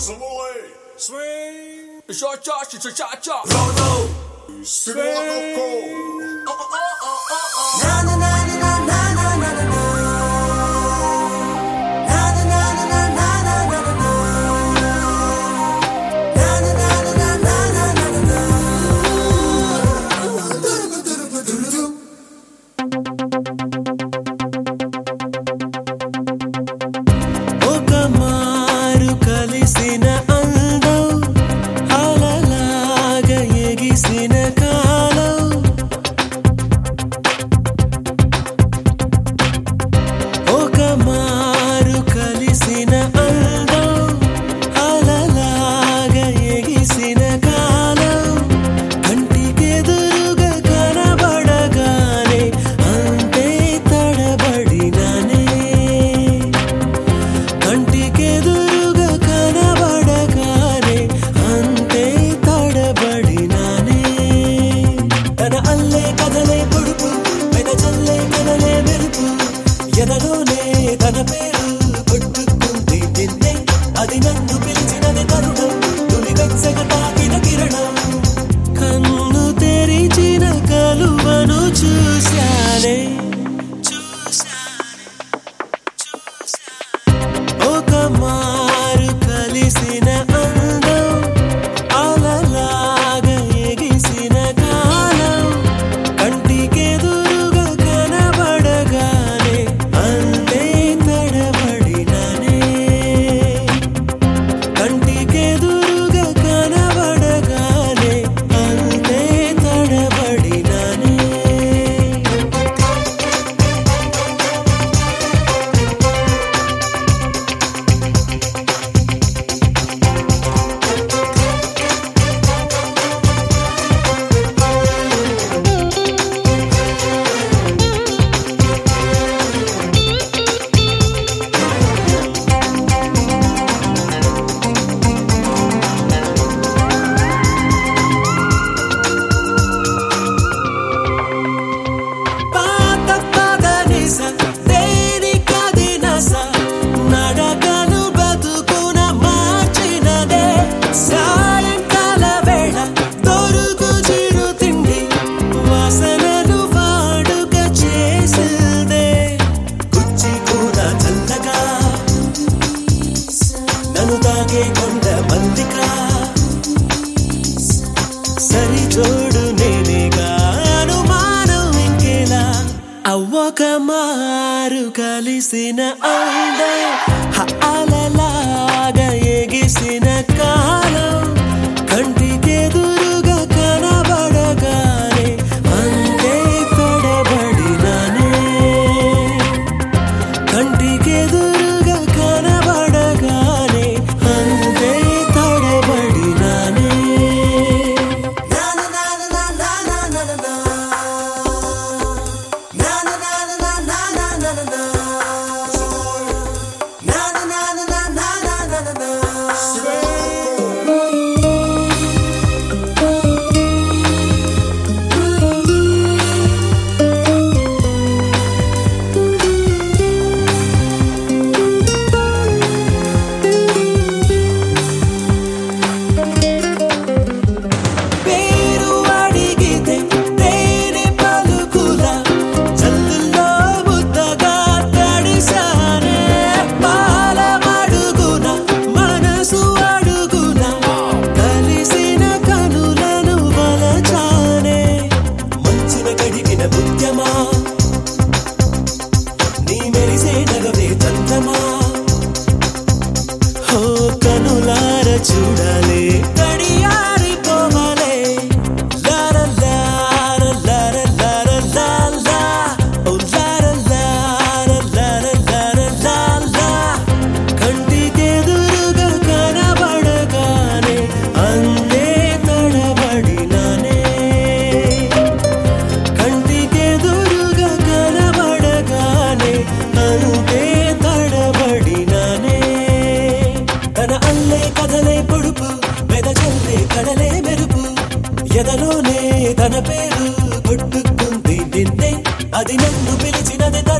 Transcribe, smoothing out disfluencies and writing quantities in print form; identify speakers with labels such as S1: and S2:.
S1: Swing, cha-cha, roll, swing. Na na na na na na na na na. Na na na na na na na na na. Na na na na na na na na.
S2: ఒకమారు కలిసిన అందం అలలాగా ఎగిసిన కాలం ఒకమారు కలిసిన అందం అలలాగా ఎగిసిన కాలం కంటికెదురుగా కనబడగానే అంతే తడబడినానే కంటికెదురుగా కనబడగానే అంతే తడబడినానే తన అల్లే కదలే పొడుపు వెదజల్లే కదలే మెరుపు ఎదలోనే తన పేరు కొట్టుకుంది నిన్నే అది నన్ను పిలిచినది తరుణం తొలి వెచ్చగ తాకిన కిరణం కన్ను తెరిచిన కలువను చూశానే ఒకమారు కలిసిన అందం అలలాగా ఎగిసిన కాలం కంటికెదురుగా కనబడగానే అంతే తడబడినానే కంటికెదురుగా కనబడగానే అంతే తడబడినానే పాత పదనిస దేనికది నస నడకను బతుకున మార్చినదే సాయంకాల వేళ దొరుకు చిరు తిండి వాసనలు వాడుక చేసిందే కుచ్చి కూడా చల్లగా నన్ను తాకే కొండ మల్లిక సరిజోడు నేనేగా అనుమానం ఇంకేలా అవ్వకమారు కలిసిన అందం అలలాగా ఎగిసిన కాలం కంటికెదురుగా కనబడగానే అంతే తడబడినానే కంటికెదురుగా కనబడగానే అంతే తడబడినానే
S1: Na na na na na na na na na. Na na na na na na na na na na. Na na na na na na na na na.
S2: పేరు అడిగితే తేనె పలుకుల జల్లుల్లో ముద్దగా తడిసానే పాల మడుగున మనసు అడుగున కలిసిన కనులను వలచానే మంచిన కడిగిన ముత్యమా నీ మెరిసే నగవే చందమా హో కనులార చూడాలే తడియారిపోవాలే లార లార లార లార లాలా ఓ లార లార లార లార లాలా కంటికెదురుగా కనబడగానే అంతే తడబడినానే కంటికెదురుగా కనబడగానే అంతే తడబడినానే తన అల్లే కదలే పొడుపు వెదజల్లే కడలే మెరుపు ఎదలోనే తన పేరు కొట్టుకుంది నిన్నే అది నన్ను పిలిచినది